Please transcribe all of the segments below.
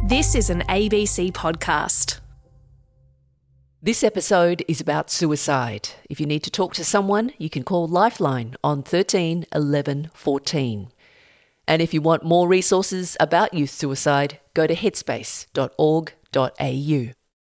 This is an ABC podcast. This episode is about suicide. If you need to talk to someone, you can call Lifeline on 13 11 14. And if you want more resources about youth suicide, go to headspace.org.au.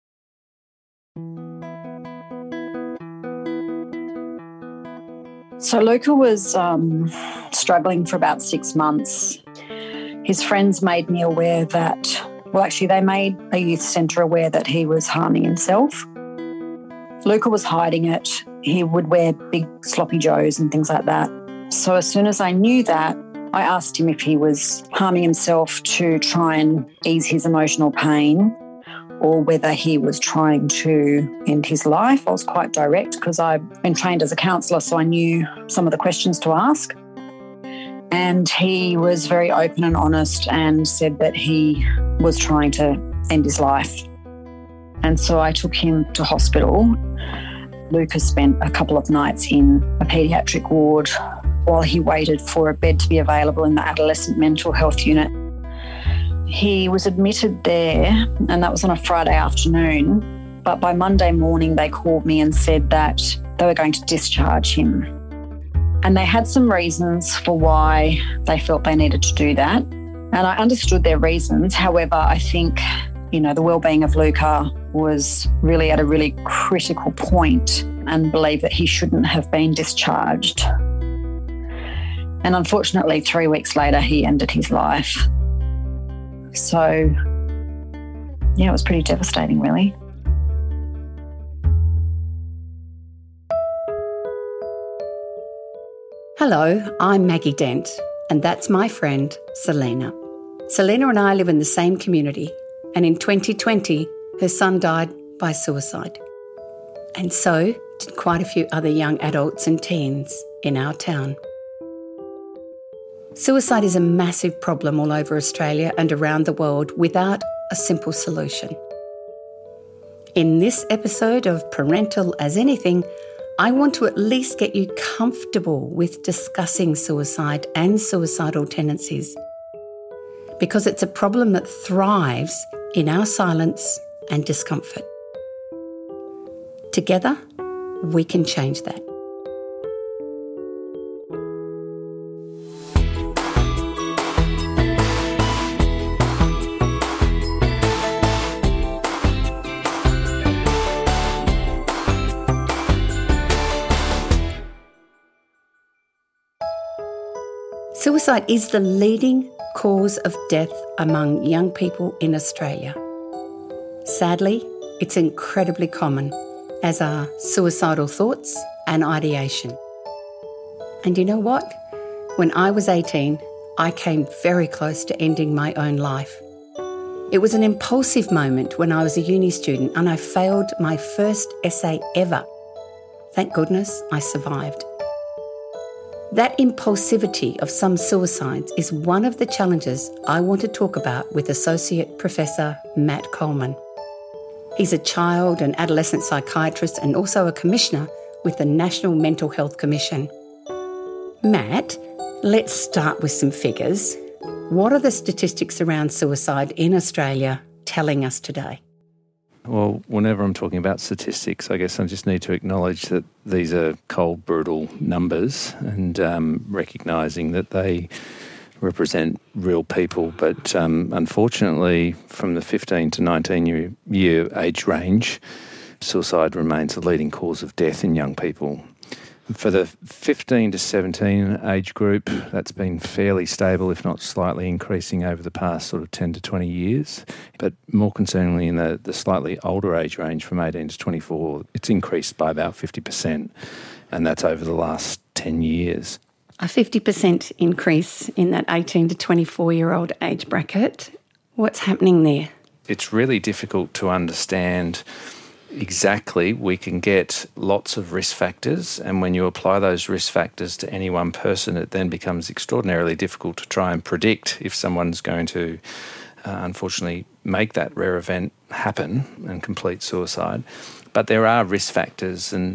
So Luca was struggling for about 6 months. His friends made me aware that, they made a youth centre aware that he was harming himself. Luca was hiding it. He would wear big sloppy joes and things like that. So as soon as I knew that, I asked him if he was harming himself to try and ease his emotional pain or whether he was trying to end his life. I was quite direct because I've been trained as a counsellor, so I knew some of the questions to ask. And he was very open and honest and said that he was trying to end his life. And so I took him to hospital. Lucas spent a couple of nights in a paediatric ward while he waited for a bed to be available in the adolescent mental health unit. He was admitted there, and that was on a Friday afternoon. But by Monday morning, they called me and said that they were going to discharge him. And they had some reasons for why they felt they needed to do that. And I understood their reasons. However, I think, the well-being of Luca was really at a really critical point and believed that he shouldn't have been discharged. And unfortunately, 3 weeks later, he ended his life. So, it was pretty devastating, really. Hello, I'm Maggie Dent, and that's my friend, Selena. Selena and I live in the same community, and in 2020, her son died by suicide. And so did quite a few other young adults and teens in our town. Suicide is a massive problem all over Australia and around the world without a simple solution. In this episode of Parental as Anything, I want to at least get you comfortable with discussing suicide and suicidal tendencies, because it's a problem that thrives in our silence and discomfort. Together, we can change that. Suicide is the leading cause of death among young people in Australia. Sadly, it's incredibly common, as are suicidal thoughts and ideation. And you know what? When I was 18, I came very close to ending my own life. It was an impulsive moment when I was a uni student and I failed my first essay ever. Thank goodness I survived. That impulsivity of some suicides is one of the challenges I want to talk about with Associate Professor Matt Coleman. He's a child and adolescent psychiatrist and also a commissioner with the National Mental Health Commission. Matt, let's start with some figures. What are the statistics around suicide in Australia telling us today? Well, whenever I'm talking about statistics, I guess I just need to acknowledge that these are cold, brutal numbers and recognising that they represent real people. But unfortunately, from the 15 to 19-year age range, suicide remains the leading cause of death in young people. For the 15 to 17 age group, that's been fairly stable, if not slightly increasing over the past sort of 10 to 20 years. But more concerningly, in the slightly older age range from 18 to 24, it's increased by about 50%, and that's over the last 10 years. A 50% increase in that 18 to 24-year-old age bracket. What's happening there? It's really difficult to understand exactly. We can get lots of risk factors, and when you apply those risk factors to any one person, it then becomes extraordinarily difficult to try and predict if someone's going to unfortunately make that rare event happen and complete suicide. But there are risk factors, and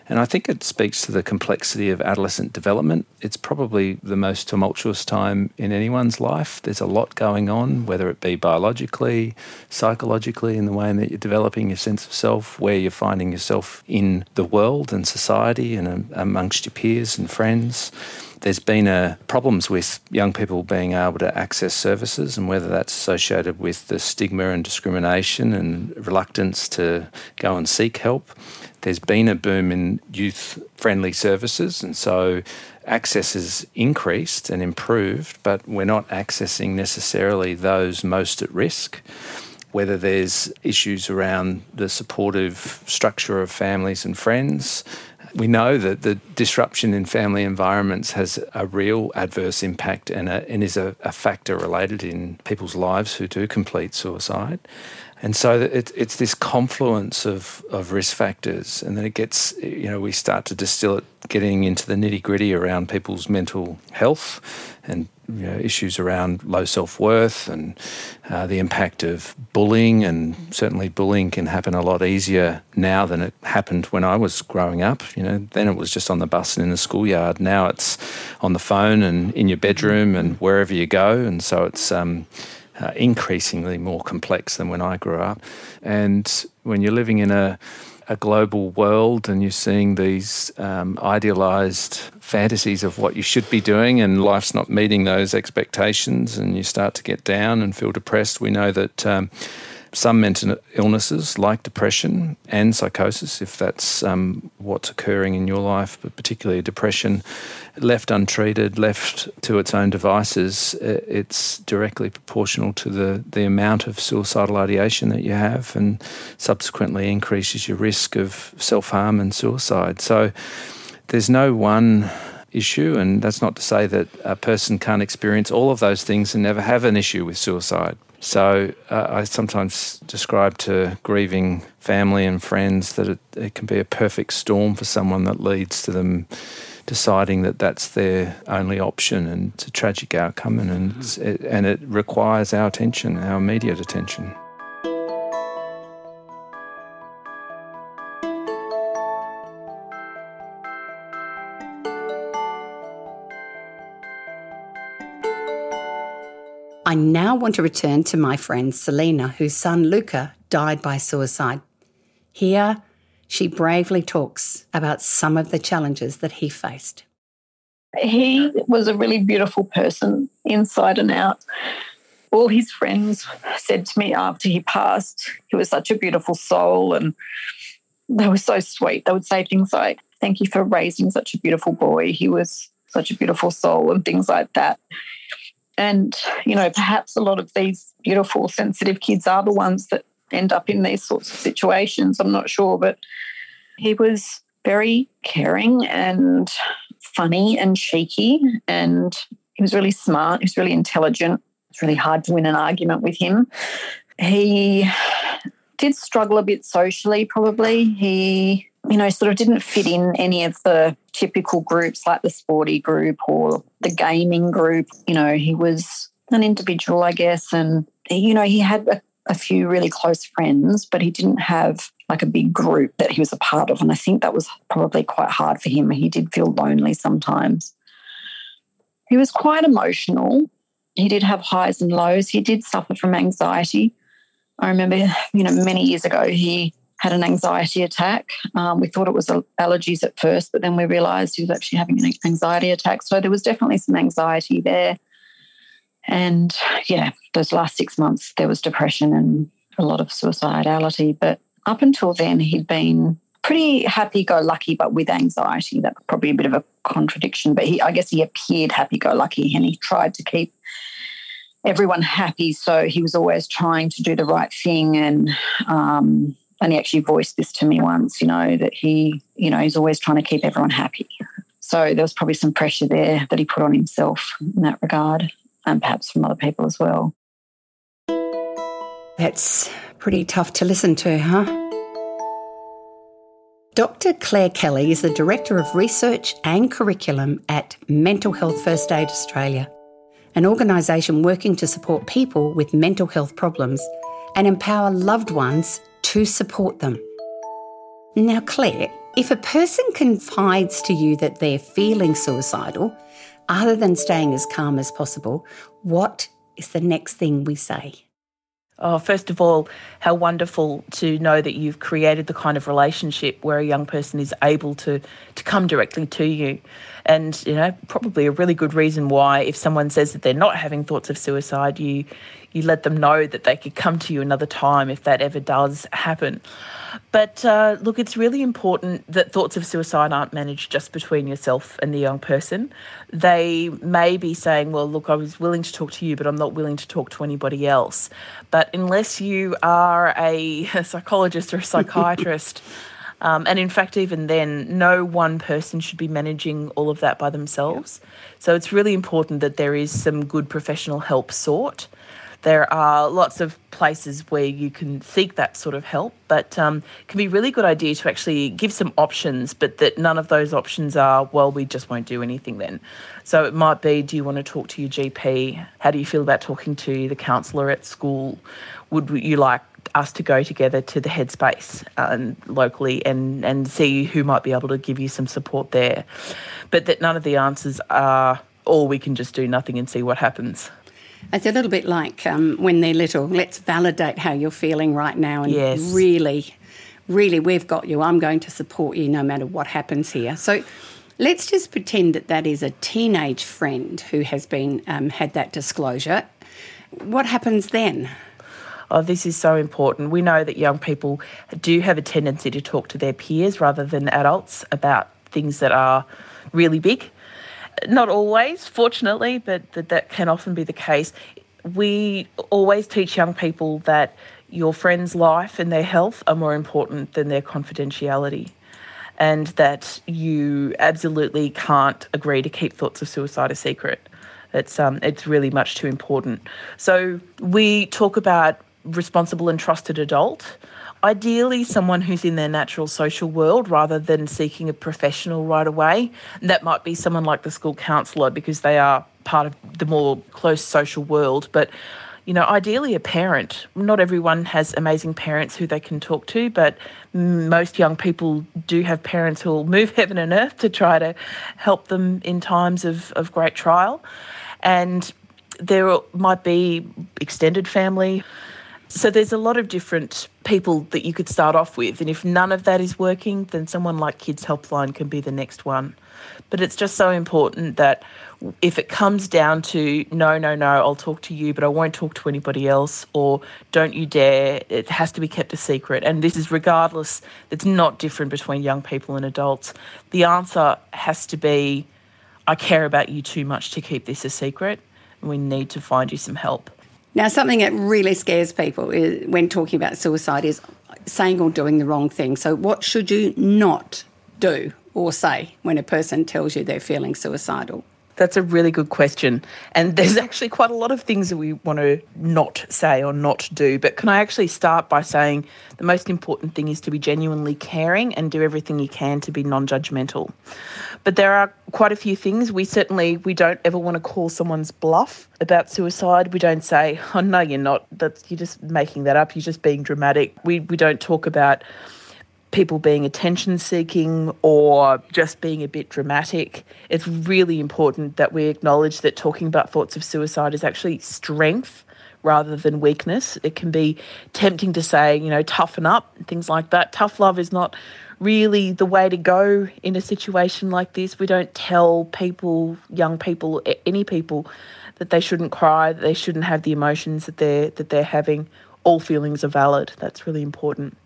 And I think it speaks to the complexity of adolescent development. It's probably the most tumultuous time in anyone's life. There's a lot going on, whether it be biologically, psychologically, in the way that you're developing your sense of self, where you're finding yourself in the world and society and amongst your peers and friends. There's been problems with young people being able to access services, and whether that's associated with the stigma and discrimination and reluctance to go and seek help. There's been a boom in youth-friendly services, and so access has increased and improved, but we're not accessing necessarily those most at risk. Whether there's issues around the supportive structure of families and friends. We know that the disruption in family environments has a real adverse impact and is a factor related in people's lives who do complete suicide. And so it's this confluence of risk factors, and then it gets, we start to distill it, getting into the nitty-gritty around people's mental health and issues around low self-worth and the impact of bullying. And certainly bullying can happen a lot easier now than it happened when I was growing up. Then it was just on the bus and in the schoolyard. Now it's on the phone and in your bedroom and wherever you go. And so it's increasingly more complex than when I grew up. And when you're living in a global world and you're seeing these idealised fantasies of what you should be doing and life's not meeting those expectations and you start to get down and feel depressed, we know that some mental illnesses like depression and psychosis, if that's what's occurring in your life, but particularly depression, left untreated, left to its own devices, it's directly proportional to the amount of suicidal ideation that you have, and subsequently increases your risk of self-harm and suicide. So there's no one issue, and that's not to say that a person can't experience all of those things and never have an issue with suicide. So I sometimes describe to grieving family and friends that it can be a perfect storm for someone that leads to them deciding that that's their only option, and it's a tragic outcome, and it requires our attention, our immediate attention. I now want to return to my friend Selena, whose son Luca died by suicide. Here, she bravely talks about some of the challenges that he faced. He was a really beautiful person inside and out. All his friends said to me after he passed, he was such a beautiful soul, and they were so sweet. They would say things like, "Thank you for raising such a beautiful boy. He was such a beautiful soul," and things like that. And, perhaps a lot of these beautiful, sensitive kids are the ones that end up in these sorts of situations. I'm not sure, but he was very caring and funny and cheeky, and he was really smart. He was really intelligent. It's really hard to win an argument with him. He did struggle a bit socially, probably. He, sort of didn't fit in any of the typical groups like the sporty group or the gaming group. He was an individual, I guess, and, he had a few really close friends, but he didn't have like a big group that he was a part of, and I think that was probably quite hard for him. He did feel lonely sometimes. He was quite emotional. He did have highs and lows. He did suffer from anxiety. I remember, many years ago he had an anxiety attack. We thought it was allergies at first, but then we realised he was actually having an anxiety attack. So there was definitely some anxiety there. And, those last 6 months there was depression and a lot of suicidality. But up until then he'd been pretty happy-go-lucky but with anxiety. That's probably a bit of a contradiction, but I guess he appeared happy-go-lucky and he tried to keep everyone happy. So he was always trying to do the right thing, and he actually voiced this to me once, that he's always trying to keep everyone happy. So there was probably some pressure there that he put on himself in that regard, and perhaps from other people as well. That's pretty tough to listen to, huh? Dr. Claire Kelly is the Director of Research and Curriculum at Mental Health First Aid Australia, an organisation working to support people with mental health problems and empower loved ones to support them. Now, Claire, If a person confides to you that they're feeling suicidal, other than staying as calm as possible, what is the next thing we say? Oh, first of all, how wonderful to know that you've created the kind of relationship where a young person is able to come directly to you. And, probably a really good reason why if someone says that they're not having thoughts of suicide, you let them know that they could come to you another time if that ever does happen. But look, it's really important that thoughts of suicide aren't managed just between yourself and the young person. They may be saying, well, look, I was willing to talk to you, but I'm not willing to talk to anybody else. But unless you are a psychologist or a psychiatrist, and in fact, even then, no one person should be managing all of that by themselves. Yep. So it's really important that there is some good professional help sought. There are lots of places where you can seek that sort of help, but it can be a really good idea to actually give some options, but that none of those options are, well, we just won't do anything then. So it might be, do you want to talk to your GP? How do you feel about talking to the counsellor at school? Would you like us to go together to the Headspace locally and see who might be able to give you some support there? But that none of the answers are, or we can just do nothing and see what happens. It's a little bit like when they're little, let's validate how you're feeling right now and yes. really, we've got you. I'm going to support you no matter what happens here. So let's just pretend that is a teenage friend who has been had that disclosure. What happens then? Oh, this is so important. We know that young people do have a tendency to talk to their peers rather than adults about things that are really big. Not always, fortunately, but that can often be the case. We always teach young people that your friend's life and their health are more important than their confidentiality, and that you absolutely can't agree to keep thoughts of suicide a secret. It's really much too important. So we talk about responsible and trusted adult. Ideally, someone who's in their natural social world rather than seeking a professional right away. And that might be someone like the school counsellor because they are part of the more close social world. But, ideally a parent. Not everyone has amazing parents who they can talk to, but most young people do have parents who will move heaven and earth to try to help them in times of great trial. And there might be extended family. So there's a lot of different people that you could start off with. And if none of that is working, then someone like Kids Helpline can be the next one. But it's just so important that if it comes down to, no, I'll talk to you, but I won't talk to anybody else, or don't you dare, it has to be kept a secret. And this is regardless, it's not different between young people and adults. The answer has to be, I care about you too much to keep this a secret, and we need to find you some help. Now, something that really scares people when talking about suicide is saying or doing the wrong thing. So what should you not do or say when a person tells you they're feeling suicidal? That's a really good question. And there's actually quite a lot of things that we want to not say or not do. But can I actually start by saying the most important thing is to be genuinely caring and do everything you can to be non-judgmental. But there are quite a few things. We don't ever want to call someone's bluff about suicide. We don't say, oh, no, you're not. You're just making that up. You're just being dramatic. We don't talk about people being attention-seeking or just being a bit dramatic. It's really important that we acknowledge that talking about thoughts of suicide is actually strength rather than weakness. It can be tempting to say, toughen up, things like that. Tough love is not really the way to go in a situation like this. We don't tell people, young people, any people, that they shouldn't cry, that they shouldn't have the emotions that they're having. All feelings are valid. That's really important.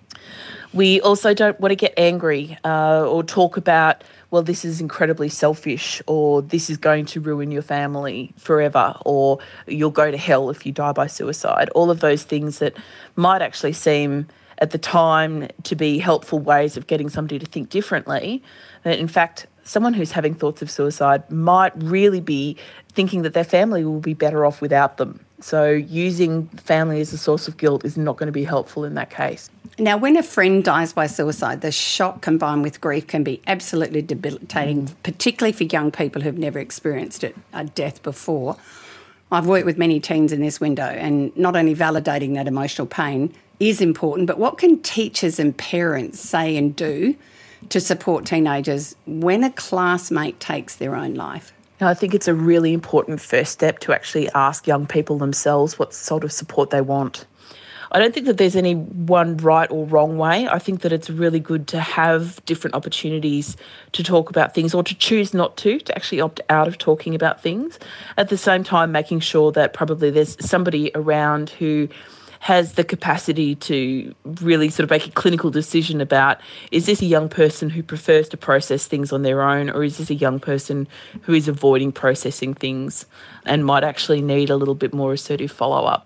We also don't want to get angry or talk about, well, this is incredibly selfish, or this is going to ruin your family forever, or you'll go to hell if you die by suicide. All of those things that might actually seem at the time to be helpful ways of getting somebody to think differently. In fact, someone who's having thoughts of suicide might really be thinking that their family will be better off without them. So using family as a source of guilt is not going to be helpful in that case. Now, when a friend dies by suicide, the shock combined with grief can be absolutely debilitating, particularly for young people who've never experienced a death before. I've worked with many teens in this window, and not only validating that emotional pain is important, but what can teachers and parents say and do to support teenagers when a classmate takes their own life? I think it's a really important first step to actually ask young people themselves what sort of support they want. I don't think that there's any one right or wrong way. I think that it's really good to have different opportunities to talk about things, or to choose not to actually opt out of talking about things. At the same time, making sure that probably there's somebody around who has the capacity to really sort of make a clinical decision about, is this a young person who prefers to process things on their own, or is this a young person who is avoiding processing things and might actually need a little bit more assertive follow-up.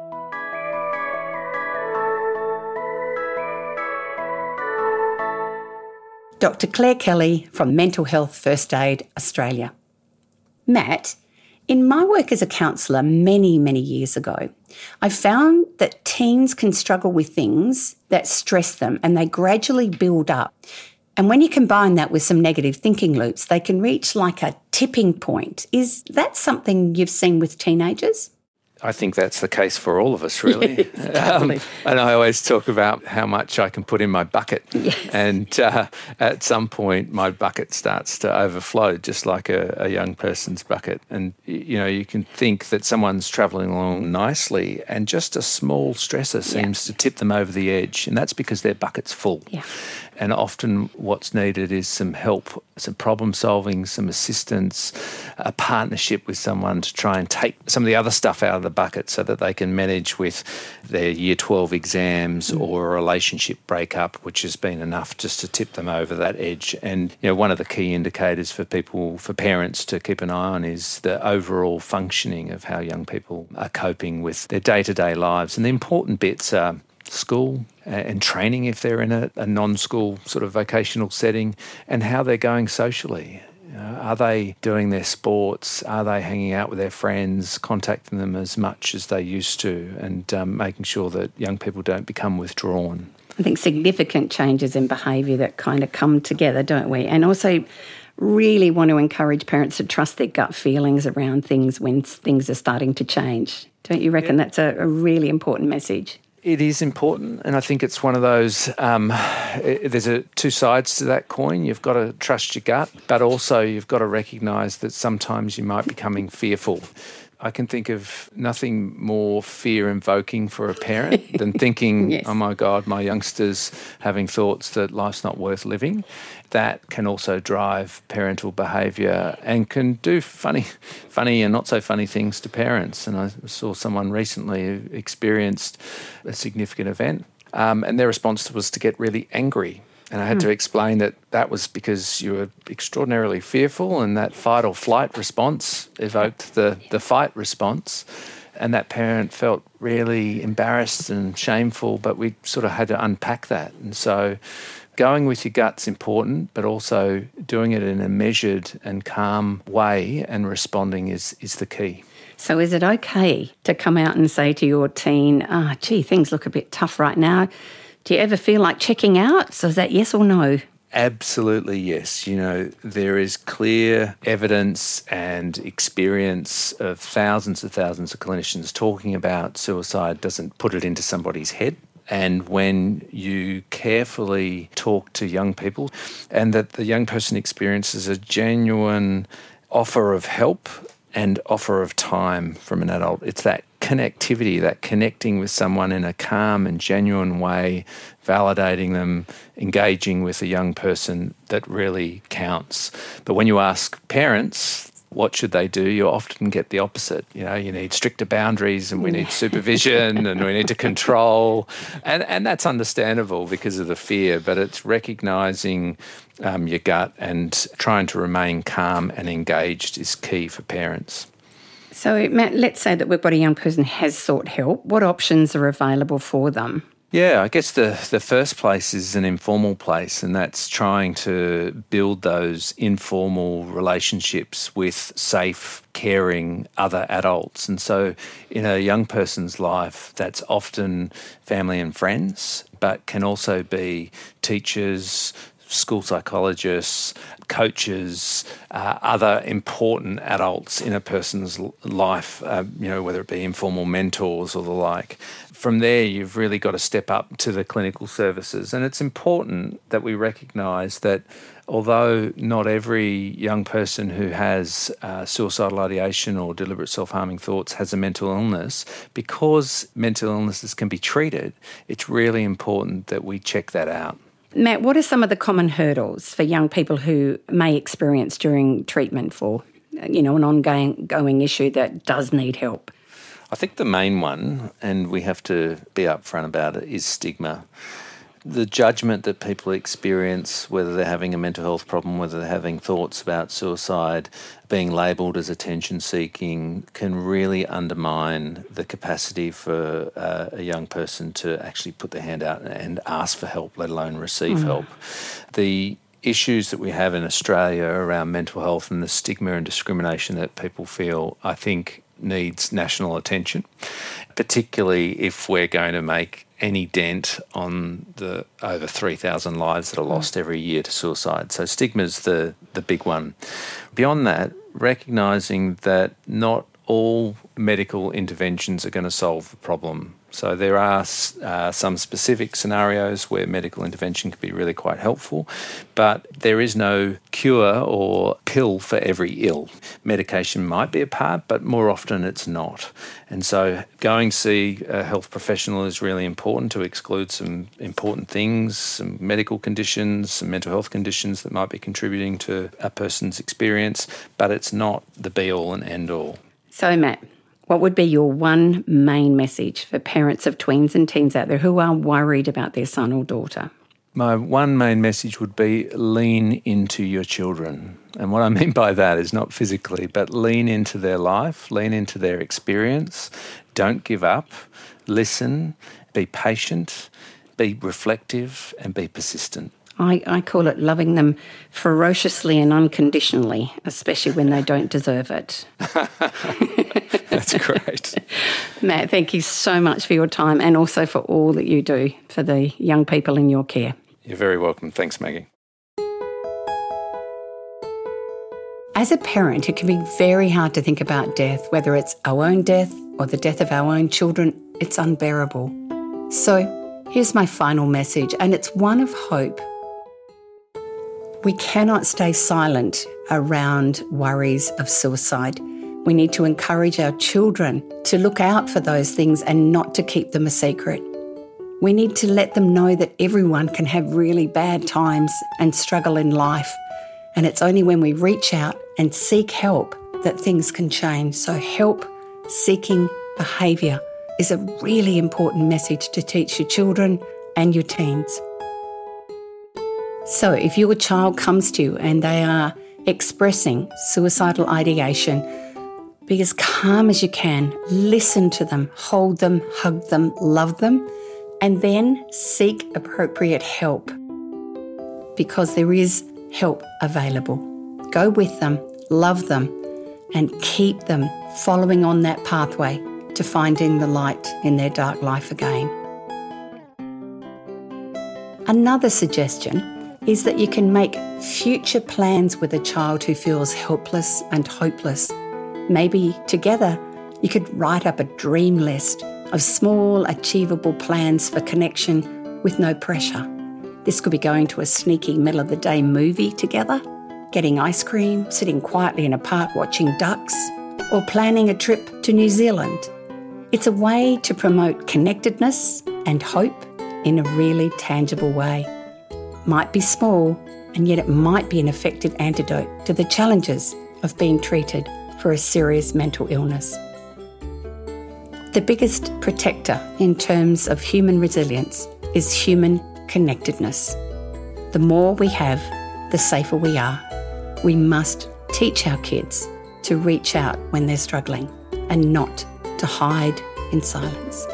Dr. Claire Kelly from Mental Health First Aid Australia. Matt, in my work as a counsellor many, many years ago, I found that teens can struggle with things that stress them and they gradually build up. And when you combine that with some negative thinking loops, they can reach like a tipping point. Is that something you've seen with teenagers? I think that's the case for all of us, really. Totally. And I always talk about how much I can put in my bucket. Yes. And at some point, my bucket starts to overflow, just like a young person's bucket. And, you know, you can think that someone's travelling along nicely and just a small stressor seems to tip them over the edge. And that's because their bucket's full. Yeah. And often what's needed is some help, some problem solving, some assistance, a partnership with someone to try and take some of the other stuff out of the bucket so that they can manage with their Year 12 exams or a relationship breakup, which has been enough just to tip them over that edge. And, you know, one of the key indicators for parents to keep an eye on is the overall functioning of how young people are coping with their day-to-day lives. And the important bits are school and training if they're in a non-school sort of vocational setting, and how they're going socially. Are they doing their sports? Are they hanging out with their friends, contacting them as much as they used to, and making sure that young people don't become withdrawn? I think significant changes in behaviour that kind of come together, don't we? And also really want to encourage parents to trust their gut feelings around things when things are starting to change. Don't you reckon that's a really important message? It is important, and I think it's one of those, there's two sides to that coin. You've got to trust your gut, but also you've got to recognise that sometimes you might be becoming fearful. I can think of nothing more fear-invoking for a parent than thinking, oh my God, my youngster's having thoughts that life's not worth living. That can also drive parental behaviour and can do funny and not so funny things to parents. And I saw someone recently who experienced a significant event, and their response was to get really angry. And I had to explain that was because you were extraordinarily fearful, and that fight or flight response evoked the fight response. And that parent felt really embarrassed and shameful, but we sort of had to unpack that. And so going with your gut's important, but also doing it in a measured and calm way and responding is the key. So is it okay to come out and say to your teen, gee, things look a bit tough right now? Do you ever feel like checking out? So is that yes or no? Absolutely yes. You know, there is clear evidence and experience of thousands of clinicians talking about suicide doesn't put it into somebody's head. And when you carefully talk to young people and that the young person experiences a genuine offer of help and offer of time from an adult, it's that connectivity, that connecting with someone in a calm and genuine way, validating them, engaging with a young person that really counts. But when you ask parents, what should they do? You often get the opposite. You know, you need stricter boundaries and we need supervision and we need to control. And that's understandable because of the fear, but it's recognising your gut and trying to remain calm and engaged is key for parents. So, Matt, let's say that we've got a young person has sought help. What options are available for them? Yeah, I guess the first place is an informal place, and that's trying to build those informal relationships with safe, caring other adults. And so in a young person's life, that's often family and friends, but can also be teachers, school psychologists, coaches, other important adults in a person's life, whether it be informal mentors or the like. From there, you've really got to step up to the clinical services. And it's important that we recognise that although not every young person who has suicidal ideation or deliberate self-harming thoughts has a mental illness, because mental illnesses can be treated, it's really important that we check that out. Matt, what are some of the common hurdles for young people who may experience during treatment for, an ongoing issue that does need help? I think the main one, and we have to be upfront about it, is stigma. The judgment that people experience, whether they're having a mental health problem, whether they're having thoughts about suicide, being labelled as attention-seeking, can really undermine the capacity for a young person to actually put their hand out and ask for help, let alone receive help. The issues that we have in Australia around mental health and the stigma and discrimination that people feel, I think, needs national attention, particularly if we're going to make any dent on the over 3,000 lives that are lost every year to suicide. So stigma's the big one. Beyond that, recognising that not all medical interventions are going to solve the problem. So there are some specific scenarios where medical intervention can be really quite helpful, but there is no cure or pill for every ill. Medication might be a part, but more often it's not. And so going to see a health professional is really important to exclude some important things, some medical conditions, some mental health conditions that might be contributing to a person's experience, but it's not the be-all and end-all. So, Matt, what would be your one main message for parents of tweens and teens out there who are worried about their son or daughter? My one main message would be lean into your children. And what I mean by that is not physically, but lean into their life, lean into their experience. Don't give up. Listen, be patient, be reflective, and be persistent. I call it loving them ferociously and unconditionally, especially when they don't deserve it. That's great. Matt, thank you so much for your time and also for all that you do for the young people in your care. You're very welcome. Thanks, Maggie. As a parent, it can be very hard to think about death, whether it's our own death or the death of our own children. It's unbearable. So here's my final message, and it's one of hope. We cannot stay silent around worries of suicide. We need to encourage our children to look out for those things and not to keep them a secret. We need to let them know that everyone can have really bad times and struggle in life. And it's only when we reach out and seek help that things can change. So help-seeking behaviour is a really important message to teach your children and your teens. So if your child comes to you and they are expressing suicidal ideation, be as calm as you can, listen to them, hold them, hug them, love them, and then seek appropriate help, because there is help available. Go with them, love them, and keep them following on that pathway to finding the light in their dark life again. Another suggestion is that you can make future plans with a child who feels helpless and hopeless. Maybe together you could write up a dream list of small, achievable plans for connection with no pressure. This could be going to a sneaky middle-of-the-day movie together, getting ice cream, sitting quietly in a park watching ducks, or planning a trip to New Zealand. It's a way to promote connectedness and hope in a really tangible way. Might be small, and yet it might be an effective antidote to the challenges of being treated for a serious mental illness. The biggest protector in terms of human resilience is human connectedness. The more we have, the safer we are. We must teach our kids to reach out when they're struggling and not to hide in silence.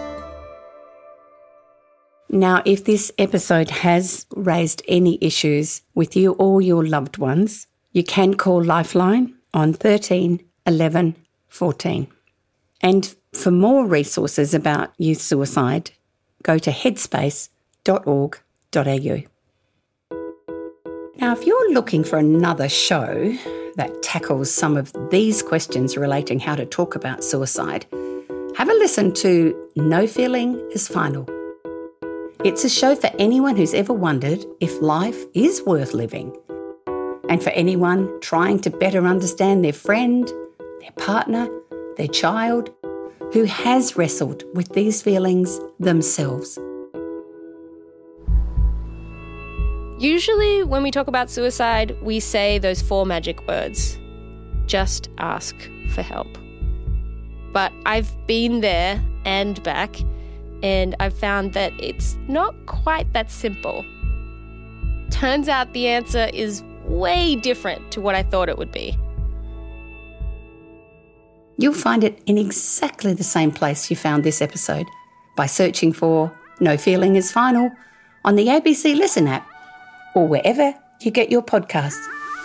Now, if this episode has raised any issues with you or your loved ones, you can call Lifeline on 13 11 14. And for more resources about youth suicide, go to headspace.org.au. Now, if you're looking for another show that tackles some of these questions relating how to talk about suicide, have a listen to No Feeling is Final. It's a show for anyone who's ever wondered if life is worth living, and for anyone trying to better understand their friend, their partner, their child, who has wrestled with these feelings themselves. Usually when we talk about suicide, we say those 4 magic words. Just ask for help. But I've been there and back, and I've found that it's not quite that simple. Turns out the answer is way different to what I thought it would be. You'll find it in exactly the same place you found this episode, by searching for No Feeling is Final on the ABC Listen app or wherever you get your podcasts.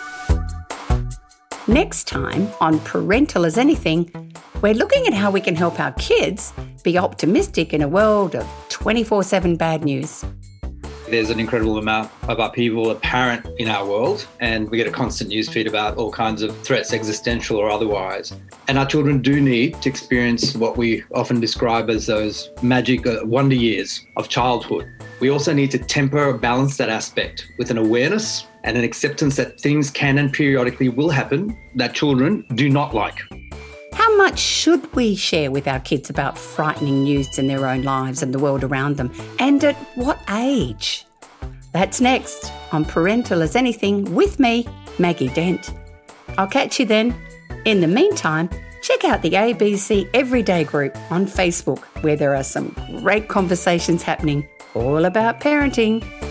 Next time on Parental as Anything, we're looking at how we can help our kids be optimistic in a world of 24/7 bad news. There's an incredible amount of upheaval apparent in our world, and we get a constant news feed about all kinds of threats, existential or otherwise. And our children do need to experience what we often describe as those magic wonder years of childhood. We also need to temper or balance that aspect with an awareness and an acceptance that things can and periodically will happen that children do not like. How much should we share with our kids about frightening news in their own lives and the world around them? And at what age? That's next on Parental as Anything with me, Maggie Dent. I'll catch you then. In the meantime, check out the ABC Everyday group on Facebook, where there are some great conversations happening all about parenting.